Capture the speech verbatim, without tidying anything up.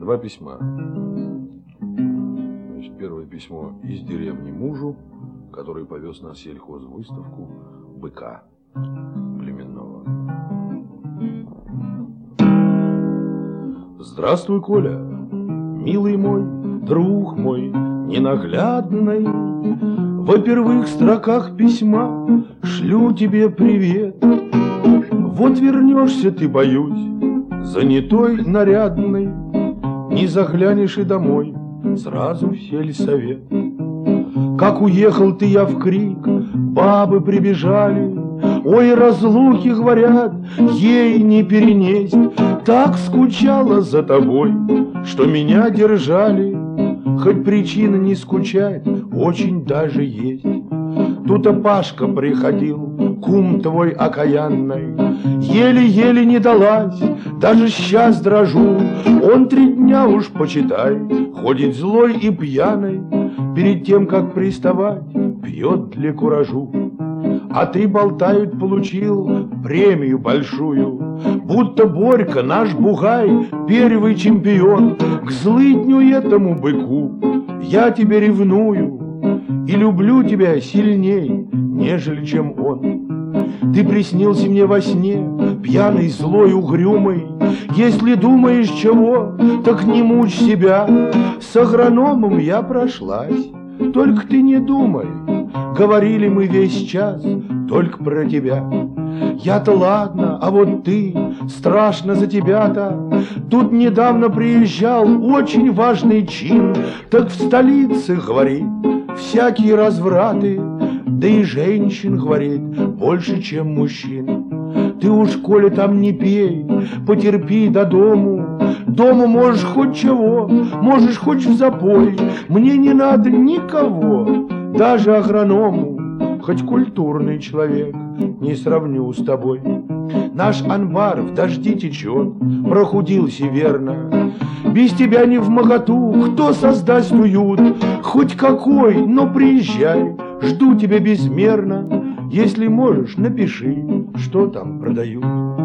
Два письма. Значит, первое письмо из деревни мужу, который повез на сельхозвыставку быка племенного. Здравствуй, Коля, милый мой, друг мой, ненаглядный. Во первых строках письма шлю тебе привет. Вот вернешься ты, боюсь, занятой, нарядный, не заглянешь и домой, сразу в сельсовет. Как уехал ты, я в крик, бабы прибежали. Ой, разлуки, говорят, ей не перенесть. Так скучала за тобой, что меня держали. Хоть причина не скучать очень даже есть. Тут-то Пашка приходил, кум твой окаянный. Еле-еле не далась, даже сейчас дрожу. Он три дня уж, почитай, ходит злой и пьяный. Перед тем, как приставать, пьет для куражу. А ты, болтают, получил премию большую, будто Борька, наш бугай, первый чемпион. К злыдню этому быку я тебе ревную и люблю тебя сильней, нежели чем он. Ты приснился мне во сне, пьяный, злой, угрюмый. Если думаешь чего, так не мучь себя. С агрономом я прошлась, только ты не думай. Говорили мы весь час только про тебя. Я-то ладно, а вот ты, страшно за тебя-то. Тут недавно приезжал очень важный чин. Так в столице, говорит, всякие развраты. Да и женщин, говорит, больше, чем мужчин. Ты уж, Коля, там не пей, потерпи до дому. Дома можешь хоть чего, можешь хоть в запой. Мне не надо никого, даже агроному. Хоть культурный человек, не сравню с тобой. Наш анбар в дожди течет, прохудился верно. Без тебя не вмоготу, кто создаст уют? Хоть какой, но приезжай, жду тебя безмерно. Если можешь, напиши, что там продают.